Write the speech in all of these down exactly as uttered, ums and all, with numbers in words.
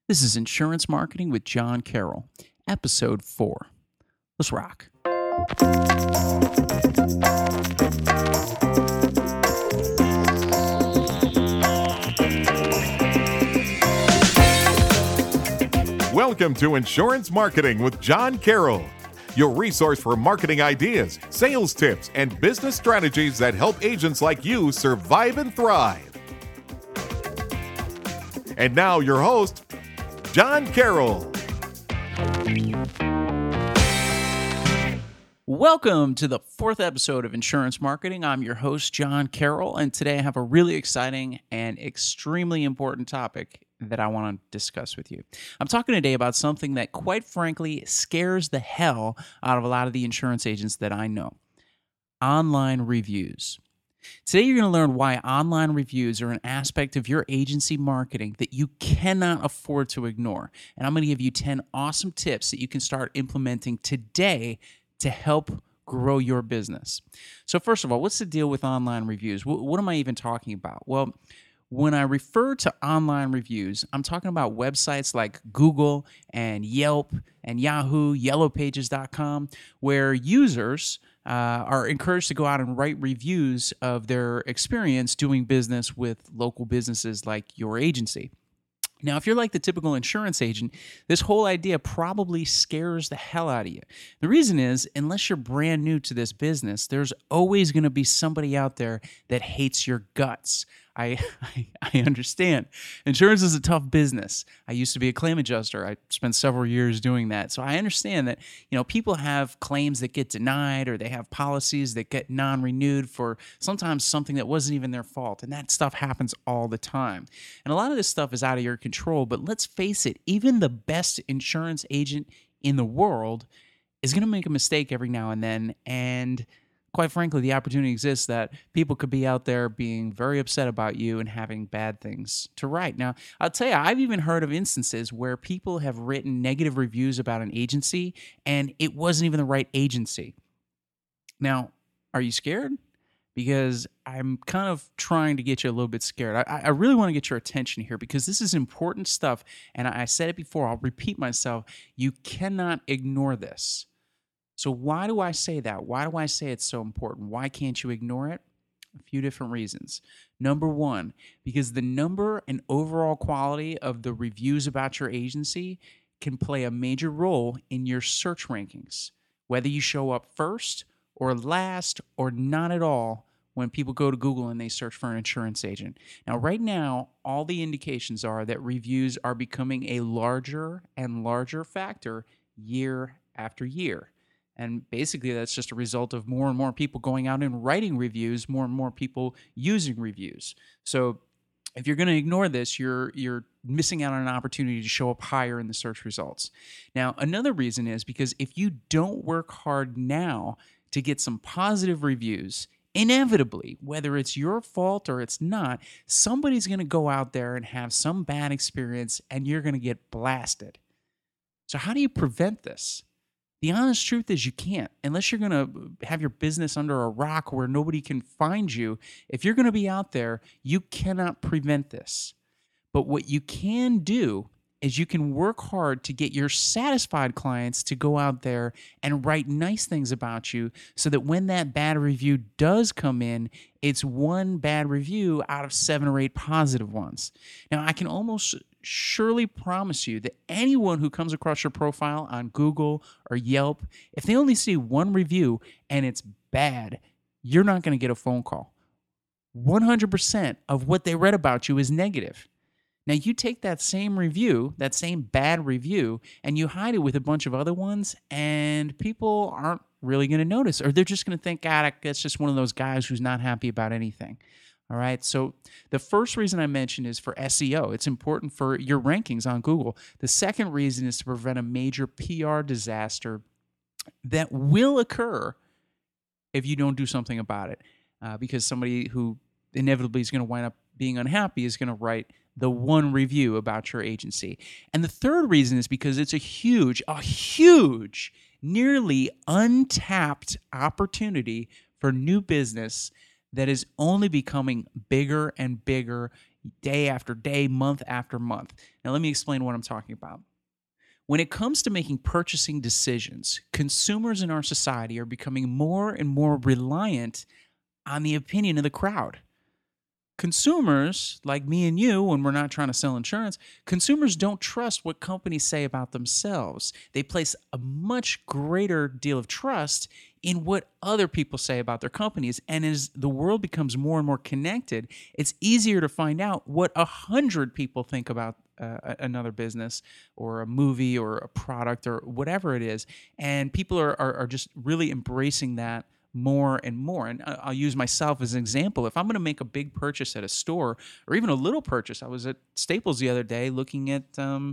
This is Insurance Marketing with John Carroll, Episode four. Let's rock. Welcome to Insurance Marketing with John Carroll, your resource for marketing ideas, sales tips, and business strategies that help agents like you survive and thrive. And now your host, John Carroll. Welcome to the fourth episode of Insurance Marketing. I'm your host, John Carroll, and today I have a really exciting and extremely important topic that I want to discuss with you. I'm talking today about something that, quite frankly, scares the hell out of a lot of the insurance agents that I know: online reviews. Today, you're going to learn why online reviews are an aspect of your agency marketing that you cannot afford to ignore. And I'm going to give you ten awesome tips that you can start implementing today to help grow your business. So first of all, what's the deal with online reviews? What, what am I even talking about? Well, when I refer to online reviews, I'm talking about websites like Google and Yelp and Yahoo, yellow pages dot com, where users uh, are encouraged to go out and write reviews of their experience doing business with local businesses like your agency. Now, if you're like the typical insurance agent, this whole idea probably scares the hell out of you. The reason is, unless you're brand new to this business, there's always going to be somebody out there that hates your guts. I, I I understand. Insurance is a tough business. I used to be a claim adjuster. I spent several years doing that. So I understand that, you know, people have claims that get denied, or they have policies that get non-renewed for sometimes something that wasn't even their fault. And that stuff happens all the time. And a lot of this stuff is out of your control. But let's face it, even the best insurance agent in the world is going to make a mistake every now and then. And quite frankly, the opportunity exists that people could be out there being very upset about you and having bad things to write. Now, I'll tell you, I've even heard of instances where people have written negative reviews about an agency, and it wasn't even the right agency. Now, are you scared? Because I'm kind of trying to get you a little bit scared. I, I really want to get your attention here, because this is important stuff, and I said it before, I'll repeat myself. You cannot ignore this. So why do I say that? Why do I say it's so important? Why can't you ignore it? A few different reasons. Number one, because the number and overall quality of the reviews about your agency can play a major role in your search rankings, whether you show up first or last or not at all when people go to Google and they search for an insurance agent. Now, right now, all the indications are that reviews are becoming a larger and larger factor year after year. And basically, that's just a result of more and more people going out and writing reviews, more and more people using reviews. So if you're going to ignore this, you're you're missing out on an opportunity to show up higher in the search results. Now, another reason is because if you don't work hard now to get some positive reviews, inevitably, whether it's your fault or it's not, somebody's going to go out there and have some bad experience, and you're going to get blasted. So how do you prevent this? The honest truth is you can't. Unless you're going to have your business under a rock where nobody can find you, if you're going to be out there, you cannot prevent this. But what you can do is you can work hard to get your satisfied clients to go out there and write nice things about you, so that when that bad review does come in, it's one bad review out of seven or eight positive ones. Now, I can almost surely promise you that anyone who comes across your profile on Google or Yelp, if they only see one review and it's bad, you're not going to get a phone call. one hundred percent of what they read about you is negative. Now, you take that same review, that same bad review, and you hide it with a bunch of other ones, and people aren't really going to notice, or they're just going to think, God, that's just one of those guys who's not happy about anything. All right, so the first reason I mentioned is for S E O. It's important for your rankings on Google. The second reason is to prevent a major P R disaster that will occur if you don't do something about it, uh, because somebody who inevitably is going to wind up being unhappy is going to write the one review about your agency. And the third reason is because it's a huge, a huge, nearly untapped opportunity for new business that is only becoming bigger and bigger day after day, month after month. Now, let me explain what I'm talking about. When it comes to making purchasing decisions, consumers in our society are becoming more and more reliant on the opinion of the crowd. Consumers, like me and you, when we're not trying to sell insurance, consumers don't trust what companies say about themselves. They place a much greater deal of trust in what other people say about their companies. And as the world becomes more and more connected, it's easier to find out what a hundred people think about uh, another business or a movie or a product or whatever it is. And people are, are, are just really embracing that more and more. And I'll use myself as an example. If I'm going to make a big purchase at a store or even a little purchase, I was at Staples the other day looking at um,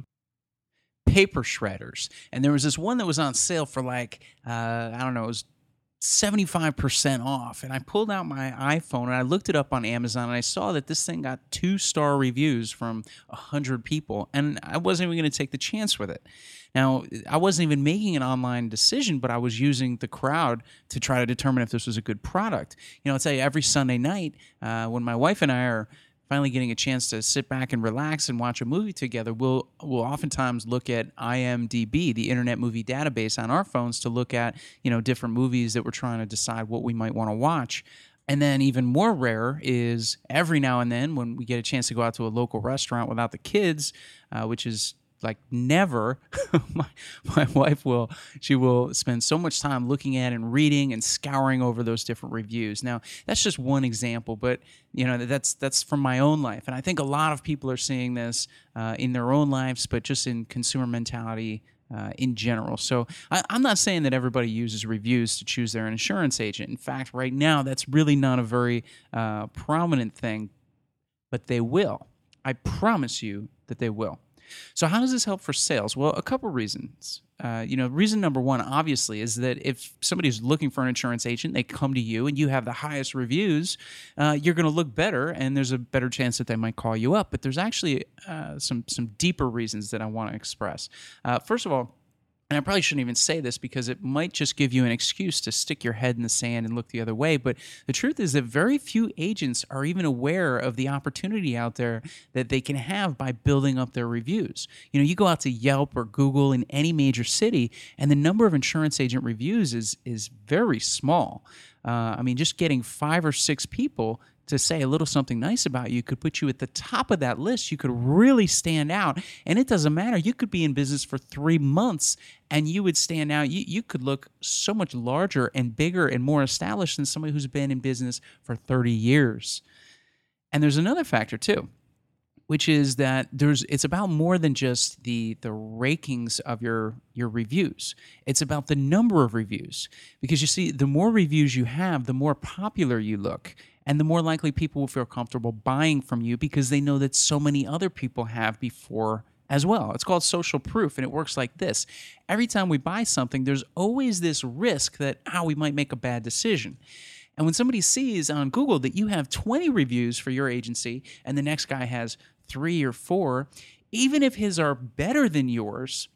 paper shredders. And there was this one that was on sale for like, uh, I don't know, it was seventy-five percent off. And I pulled out my iPhone and I looked it up on Amazon and I saw that this thing got two-star reviews from one hundred people. And I wasn't even going to take the chance with it. Now, I wasn't even making an online decision, but I was using the crowd to try to determine if this was a good product. You know, I'll tell you, every Sunday night uh, when my wife and I are finally getting a chance to sit back and relax and watch a movie together, we'll we'll oftentimes look at I M D B, the Internet Movie Database, on our phones to look at, you know, different movies that we're trying to decide what we might want to watch. And then even more rare is every now and then when we get a chance to go out to a local restaurant without the kids, uh, which is like never, my, my wife will, she will spend so much time looking at and reading and scouring over those different reviews. Now, that's just one example, but you know, that's that's from my own life. And I think a lot of people are seeing this uh, in their own lives, but just in consumer mentality uh, in general. So I, I'm not saying that everybody uses reviews to choose their insurance agent. In fact, right now, that's really not a very uh, prominent thing, but they will. I promise you that they will. So how does this help for sales? Well, a couple reasons. Uh, you know, reason number one, obviously, is that if somebody's looking for an insurance agent, they come to you and you have the highest reviews, uh, you're going to look better and there's a better chance that they might call you up. But there's actually uh, some, some deeper reasons that I want to express. Uh, first of all, and I probably shouldn't even say this because it might just give you an excuse to stick your head in the sand and look the other way. But the truth is that very few agents are even aware of the opportunity out there that they can have by building up their reviews. You know, you go out to Yelp or Google in any major city, and the number of insurance agent reviews is is very small. Uh, I mean, just getting five or six people to say a little something nice about you could put you at the top of that list. You could really stand out. And it doesn't matter. You could be in business for three months and you would stand out. You, you could look so much larger and bigger and more established than somebody who's been in business for thirty years. And there's another factor too, which is that there's it's about more than just the the rankings of your your reviews. It's about the number of reviews. Because you see, the more reviews you have, the more popular you look. And the more likely people will feel comfortable buying from you because they know that so many other people have before as well. It's called social proof, and it works like this. Every time we buy something, there's always this risk that, ah, we might make a bad decision. And when somebody sees on Google that you have twenty reviews for your agency and the next guy has three or four, even if his are better than yours,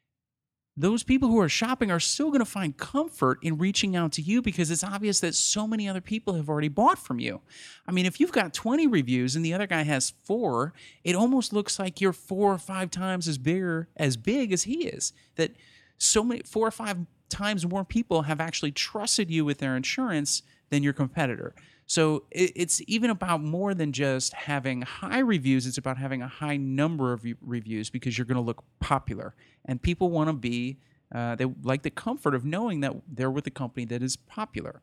those people who are shopping are still going to find comfort in reaching out to you because it's obvious that so many other people have already bought from you. I mean, if you've got twenty reviews and the other guy has four, it almost looks like you're four or five times as bigger, as big as he is. That so many, four or five times more people have actually trusted you with their insurance than your competitor. So it's even about more than just having high reviews. It's about having a high number of reviews because you're going to look popular. And people want to be, uh, they like the comfort of knowing that they're with a company that is popular.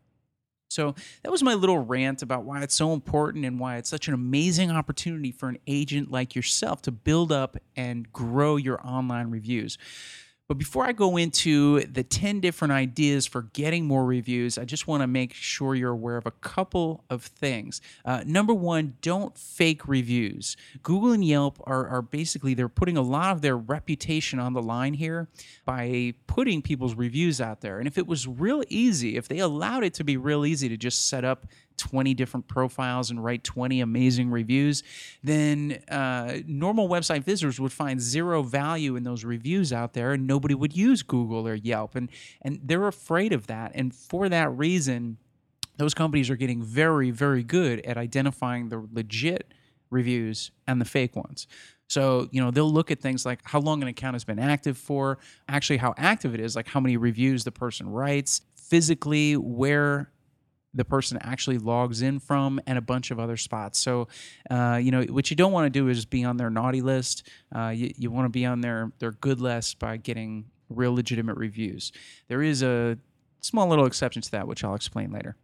So that was my little rant about why it's so important and why it's such an amazing opportunity for an agent like yourself to build up and grow your online reviews. But before I go into the ten different ideas for getting more reviews, I just want to make sure you're aware of a couple of things. Uh, number one, don't fake reviews. Google and Yelp are, are basically, they're putting a lot of their reputation on the line here by putting people's reviews out there. And if it was real easy, if they allowed it to be real easy to just set up twenty different profiles and write twenty amazing reviews, then uh, normal website visitors would find zero value in those reviews out there, and nobody would use Google or Yelp. And, and they're afraid of that. And for that reason, those companies are getting very, very good at identifying the legit reviews and the fake ones. So, you know, they'll look at things like how long an account has been active for, actually how active it is, like how many reviews the person writes, physically where the person actually logs in from, and a bunch of other spots. So, uh, you know, what you don't want to do is be on their naughty list. Uh, you you want to be on their, their good list by getting real legitimate reviews. There is a small little exception to that, which I'll explain later.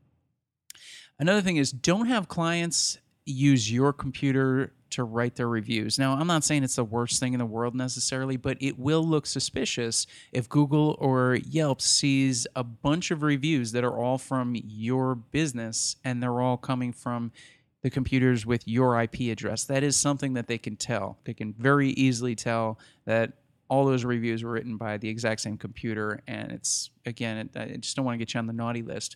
Another thing is, don't have clients use your computer to write their reviews. Now, I'm not saying it's the worst thing in the world necessarily, but it will look suspicious if Google or Yelp sees a bunch of reviews that are all from your business and they're all coming from the computers with your I P address. That is something that they can tell. They can very easily tell that all those reviews were written by the exact same computer, and it's, again, I just don't want to get you on the naughty list.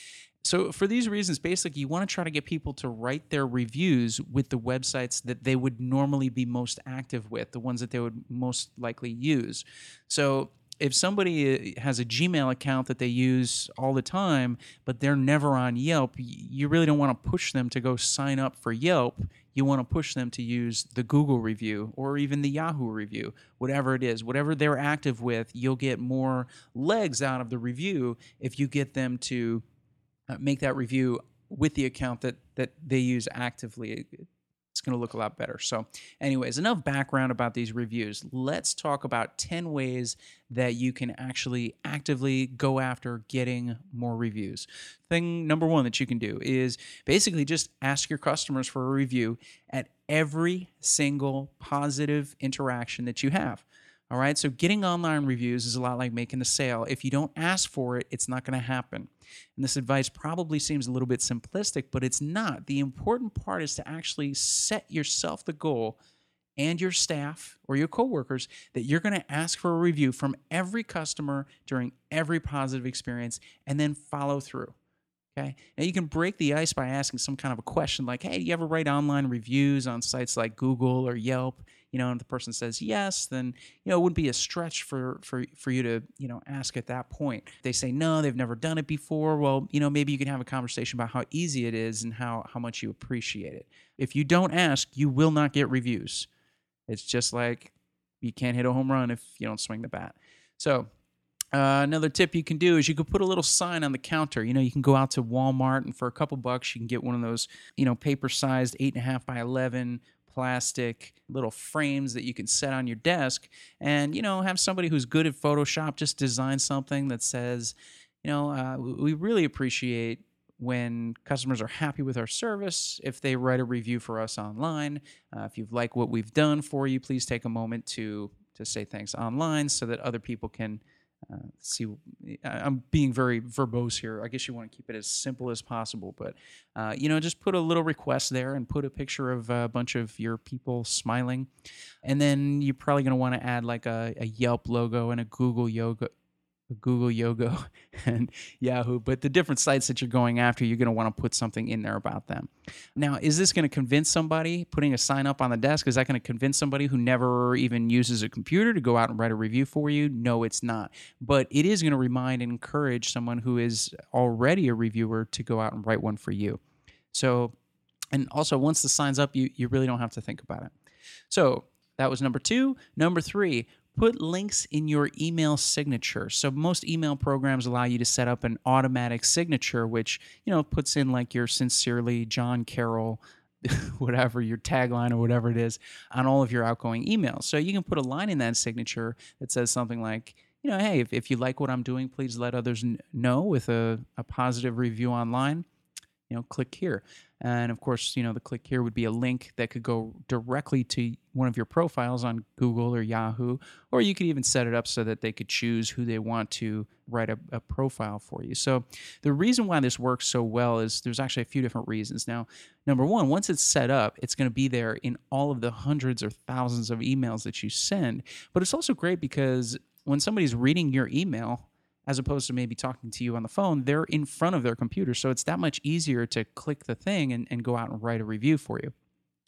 So for these reasons, basically, you want to try to get people to write their reviews with the websites that they would normally be most active with, the ones that they would most likely use. So if somebody has a Gmail account that they use all the time, but they're never on Yelp, you really don't want to push them to go sign up for Yelp. You want to push them to use the Google review or even the Yahoo review, whatever it is. Whatever they're active with, you'll get more legs out of the review if you get them to Uh, make that review with the account that that they use actively. It's going to look a lot better. So anyways, enough background about these reviews. Let's talk about ten ways that you can actually actively go after getting more reviews. Thing number one that you can do is basically just ask your customers for a review at every single positive interaction that you have. All right, so getting online reviews is a lot like making a sale. If you don't ask for it, it's not going to happen. And this advice probably seems a little bit simplistic, but it's not. The important part is to actually set yourself the goal and your staff or your coworkers that you're going to ask for a review from every customer during every positive experience and then follow through. Okay. Now you can break the ice by asking some kind of a question like, hey, do you ever write online reviews on sites like Google or Yelp? You know, and if the person says yes, then, you know, it wouldn't be a stretch for, for, for you to, you know, ask at that point. If they say no, they've never done it before. Well, you know, maybe you can have a conversation about how easy it is and how, how much you appreciate it. If you don't ask, you will not get reviews. It's just like you can't hit a home run if you don't swing the bat. So Uh, another tip you can do is you can put a little sign on the counter. You know, you can go out to Walmart and for a couple bucks, you can get one of those, you know, paper-sized eight and a half by eleven plastic little frames that you can set on your desk and, you know, have somebody who's good at Photoshop just design something that says, you know, uh, we really appreciate when customers are happy with our service. If they write a review for us online, uh, if you like what we've done for you, please take a moment to, to say thanks online so that other people can Uh, see, I'm being very verbose here. I guess you want to keep it as simple as possible, but uh, you know, just put a little request there and put a picture of a bunch of your people smiling, and then you're probably going to want to add like a, a Yelp logo and a Google Yoga, a Google Yoga, and Yahoo. But the different sites that you're going after, you're going to want to put something in there about them. Now, is this going to convince somebody? Putting a sign up on the desk, is that going to convince somebody who never even uses a computer to go out and write a review for you? No, it's not. But it is going to remind and encourage someone who is already a reviewer to go out and write one for you. So, and also once the sign's up, you, you really don't have to think about it. So that was number two. Number three, put links in your email signature. So most email programs allow you to set up an automatic signature, which, you know, puts in like your sincerely John Carroll, whatever, your tagline or whatever it is on all of your outgoing emails. So you can put a line in that signature that says something like, you know, hey, if, if you like what I'm doing, please let others n- know with a, a positive review online. You know, click here. And of course, you know, the click here would be a link that could go directly to one of your profiles on Google or Yahoo, or you could even set it up so that they could choose who they want to write a, a profile for you. So the reason why this works so well is there's actually a few different reasons. Now, number one, once it's set up, it's going to be there in all of the hundreds or thousands of emails that you send. But it's also great because when somebody's reading your email, as opposed to maybe talking to you on the phone, they're in front of their computer. So it's that much easier to click the thing and, and go out and write a review for you.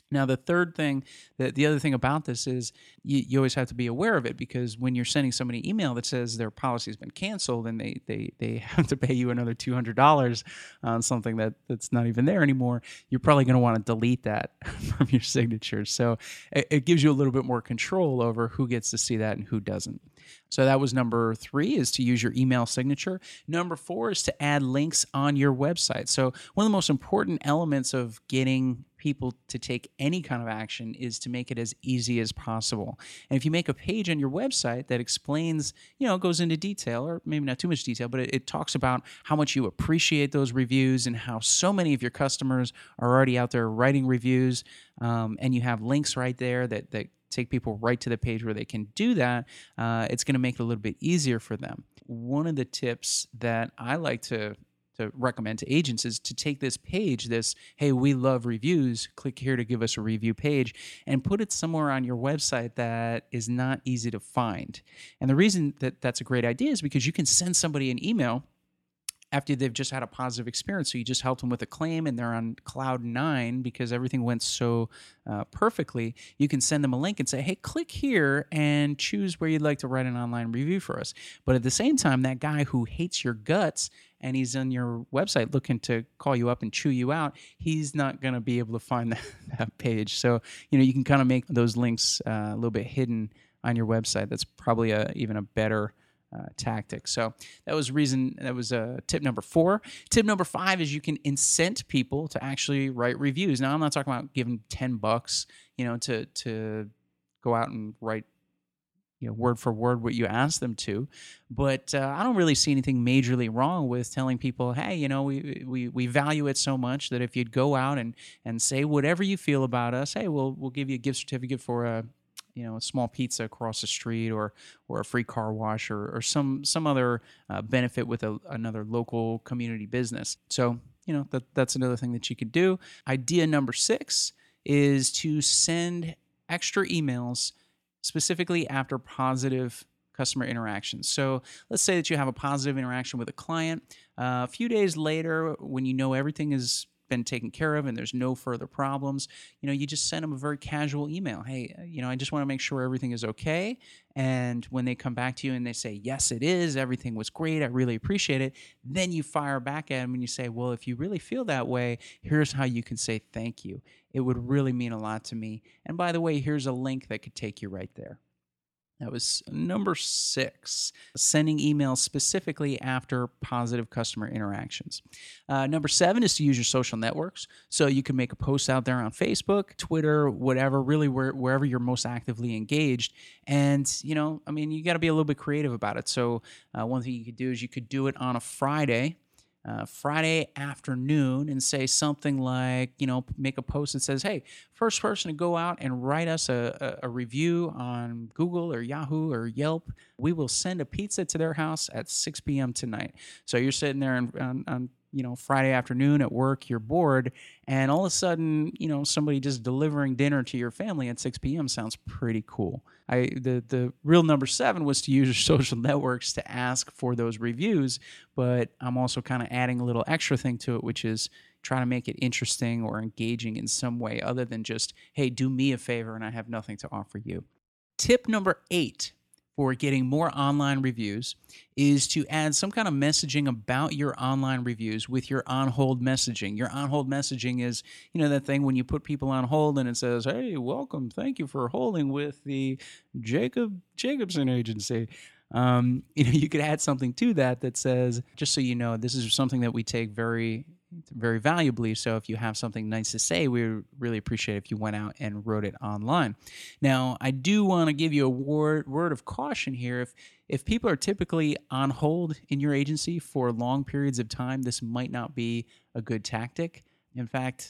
Now, the third thing, the, the other thing about this is you, you always have to be aware of it, because when you're sending somebody an email that says their policy has been canceled and they they they have to pay you another two hundred dollars on something that, that's not even there anymore, you're probably going to want to delete that from your signature. So it, it gives you a little bit more control over who gets to see that and who doesn't. So that was number three, is to use your email signature. Number four is to add links on your website. So one of the most important elements of getting people to take any kind of action is to make it as easy as possible. And if you make a page on your website that explains, you know, goes into detail, or maybe not too much detail, but it, it talks about how much you appreciate those reviews and how so many of your customers are already out there writing reviews, um, and you have links right there that, that take people right to the page where they can do that, uh, it's going to make it a little bit easier for them. One of the tips that I like to to recommend to agents is to take this page, this, hey, we love reviews, click here to give us a review page, and put it somewhere on your website that is not easy to find. And the reason that that's a great idea is because you can send somebody an email after they've just had a positive experience. So you just helped them with a claim and they're on cloud nine because everything went so uh, perfectly. You can send them a link and say, hey, click here and choose where you'd like to write an online review for us. But at the same time, that guy who hates your guts and he's on your website looking to call you up and chew you out, he's not going to be able to find that, that page. So, you know, you can kind of make those links uh, a little bit hidden on your website. That's probably a, even a better Uh, tactic. So that was reason. That was uh, tip number four. Tip number five is you can incent people to actually write reviews. Now, I'm not talking about giving ten bucks, you know, to to go out and write, you know, word for word what you ask them to. But uh, I don't really see anything majorly wrong with telling people, hey, you know, we we we value it so much that if you'd go out and and say whatever you feel about us, hey, we'll we'll give you a gift certificate for a you know, a small pizza across the street, or or a free car wash, or or some some other uh, benefit with a, another local community business. So, you know, that that's another thing that you could do. Idea number six is to send extra emails specifically after positive customer interactions. So let's say that you have a positive interaction with a client. Uh, a few days later, when you know everything is been taken care of and there's no further problems, you know, you just send them a very casual email. Hey, you know, I just want to make sure everything is okay. And when they come back to you and they say, yes, it is, everything was great, I really appreciate it, then you fire back at them and you say, well, if you really feel that way, here's how you can say thank you. It would really mean a lot to me. And by the way, here's a link that could take you right there. That was number six, sending emails specifically after positive customer interactions. Uh, number seven is to use your social networks. So you can make a post out there on Facebook, Twitter, whatever, really where, wherever you're most actively engaged. And, you know, I mean, you got to be a little bit creative about it. So uh, one thing you could do is you could do it on a Friday. Uh, Friday afternoon, and say something like, you know, make a post that says, hey, first person to go out and write us a, a, a review on Google or Yahoo or Yelp, we will send a pizza to their house at six p.m. tonight. So you're sitting there on, on, on you know, Friday afternoon at work, you're bored, and all of a sudden, you know, somebody just delivering dinner to your family at six p.m. sounds pretty cool. I the the real number seven was to use your social networks to ask for those reviews, but I'm also kind of adding a little extra thing to it, which is trying to make it interesting or engaging in some way other than just, hey, do me a favor and I have nothing to offer you. Tip number eight for getting more online reviews is to add some kind of messaging about your online reviews with your on-hold messaging. Your on-hold messaging is, you know, that thing when you put people on hold and it says, hey, welcome, thank you for holding with the Jacob Jacobson Agency. Um, you know, you could add something to that that says, just so you know, this is something that we take very very valuably. So if you have something nice to say, we really appreciate if you went out and wrote it online. Now, I do want to give you a word, word of caution here. If if people are typically on hold in your agency for long periods of time, this might not be a good tactic. In fact,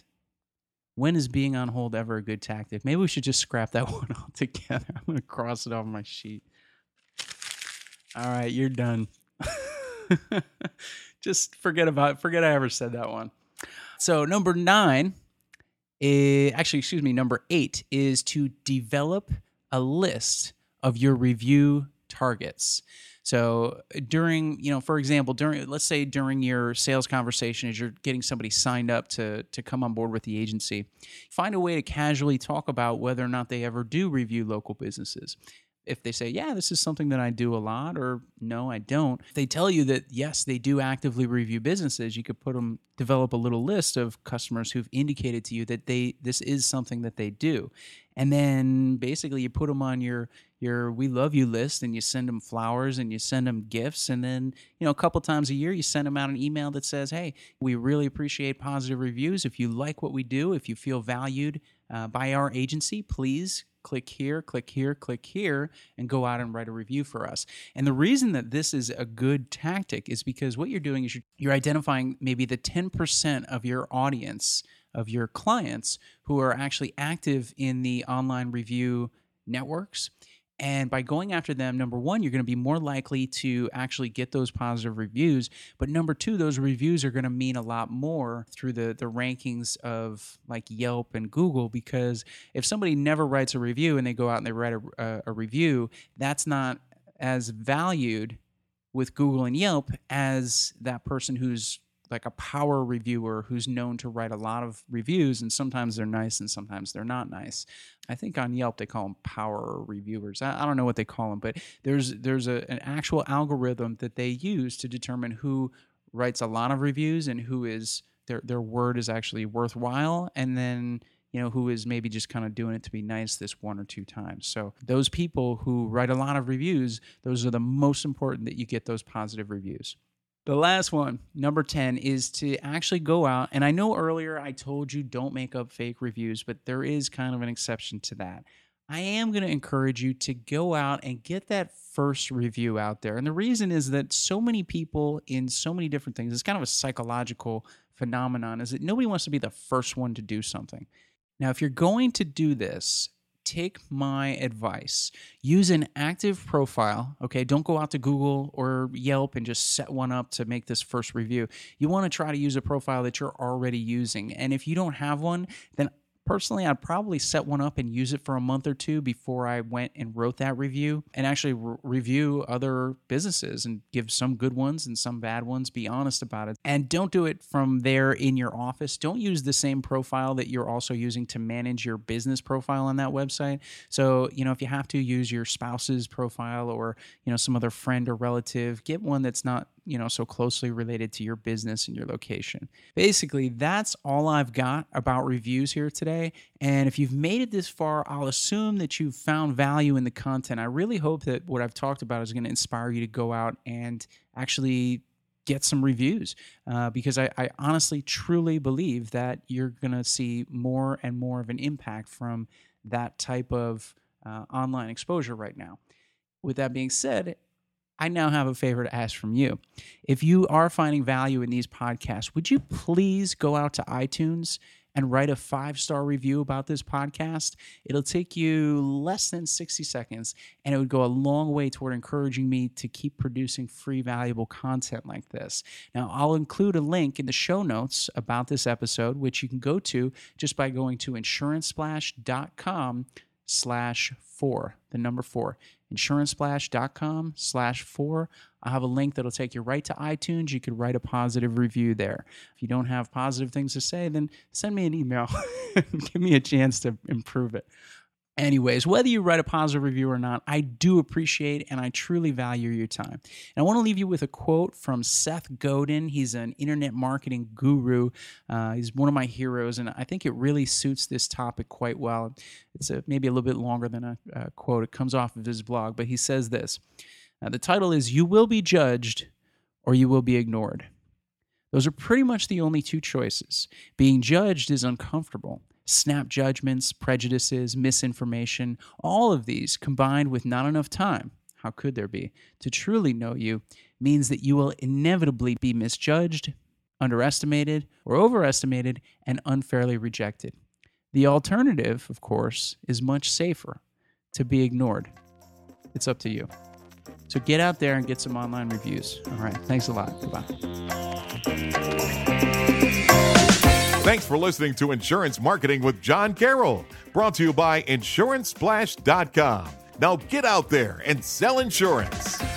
when is being on hold ever a good tactic? Maybe we should just scrap that one altogether. I'm going to cross it off my sheet. All right, you're done. Just forget about forget I ever said that one. So number nine, is, actually, excuse me, number eight is to develop a list of your review targets. So during, you know, for example, during, let's say during your sales conversation, as you're getting somebody signed up to, to come on board with the agency, find a way to casually talk about whether or not they ever do review local businesses. If they say, yeah, this is something that I do a lot, or no, I don't. If they tell you that, yes, they do actively review businesses, you could put them, develop a little list of customers who've indicated to you that they this is something that they do. And then basically you put them on your your We Love You list, and you send them flowers and you send them gifts. And then, you know, a couple times a year, you send them out an email that says, hey, we really appreciate positive reviews. If you like what we do, if you feel valued uh, by our agency, please click here, click here, click here, and go out and write a review for us. And the reason that this is a good tactic is because what you're doing is you're, you're identifying maybe the ten percent of your audience, of your clients, who are actually active in the online review networks. And by going after them, number one, you're going to be more likely to actually get those positive reviews. But number two, those reviews are going to mean a lot more through the, the rankings of like Yelp and Google, because if somebody never writes a review and they go out and they write a, a, a review, that's not as valued with Google and Yelp as that person who's like a power reviewer who's known to write a lot of reviews, and sometimes they're nice and sometimes they're not nice. I think on Yelp they call them power reviewers. I, I don't know what they call them, but there's there's a, an actual algorithm that they use to determine who writes a lot of reviews and who is their their word is actually worthwhile, and then you know who is maybe just kind of doing it to be nice this one or two times. So those people who write a lot of reviews, those are the most important that you get those positive reviews. The last one, number ten, is to actually go out. And I know earlier I told you don't make up fake reviews, but there is kind of an exception to that. I am going to encourage you to go out and get that first review out there. And the reason is that so many people in so many different things, it's kind of a psychological phenomenon, is that nobody wants to be the first one to do something. Now, if you're going to do this, take my advice. Use an active profile, okay? Don't go out to Google or Yelp and just set one up to make this first review. You want to try to use a profile that you're already using. And if you don't have one, then personally, I'd probably set one up and use it for a month or two before I went and wrote that review, and actually re- review other businesses and give some good ones and some bad ones. Be honest about it. And don't do it from there in your office. Don't use the same profile that you're also using to manage your business profile on that website. So, you know, if you have to use your spouse's profile or, you know, some other friend or relative, get one that's not, you know, so closely related to your business and your location. Basically, that's all I've got about reviews here today. And if you've made it this far, I'll assume that you've found value in the content. I really hope that what I've talked about is going to inspire you to go out and actually get some reviews, uh, because I, I honestly, truly believe that you're going to see more and more of an impact from that type of uh, online exposure right now. With that being said, I now have a favor to ask from you. If you are finding value in these podcasts, would you please go out to iTunes and write a five-star review about this podcast? It'll take you less than sixty seconds, and it would go a long way toward encouraging me to keep producing free, valuable content like this. Now, I'll include a link in the show notes about this episode, which you can go to just by going to insurancesplash.com slash four, the number four. insurancesplash.com slash four. I'll have a link that'll take you right to iTunes. You could write a positive review there. If you don't have positive things to say, then send me an email. Give me a chance to improve it. Anyways, whether you write a positive review or not, I do appreciate and I truly value your time. And I want to leave you with a quote from Seth Godin. He's an internet marketing guru. Uh, he's one of my heroes, and I think it really suits this topic quite well. It's a, maybe a little bit longer than a, a quote. It comes off of his blog, but he says this. Uh, the title is, "You Will Be Judged or You Will Be Ignored." Those are pretty much the only two choices. Being judged is uncomfortable. Snap judgments, prejudices, misinformation, all of these combined with not enough time, how could there be, to truly know you, means that you will inevitably be misjudged, underestimated, or overestimated, and unfairly rejected. The alternative, of course, is much safer: to be ignored. It's up to you. So get out there and get some online reviews. All right, thanks a lot. Goodbye. Thanks for listening to Insurance Marketing with John Carroll, brought to you by insurance splash dot com. Now get out there and sell insurance.